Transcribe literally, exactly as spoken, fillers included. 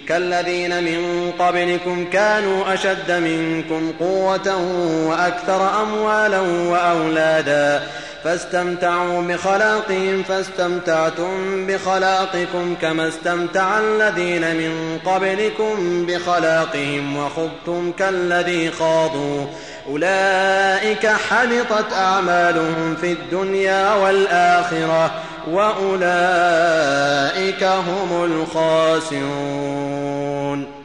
كالذين من قبلكم كانوا أشد منكم قوة وأكثر أموالا وأولادا فاستمتعوا بخلاقهم فاستمتعتم بخلاقكم كما استمتع الذين من قبلكم بخلاقهم وخضتم كالذي خاضوا أولئك حبطت أعمالهم في الدنيا والآخرة وأولئك هم الخاسرون.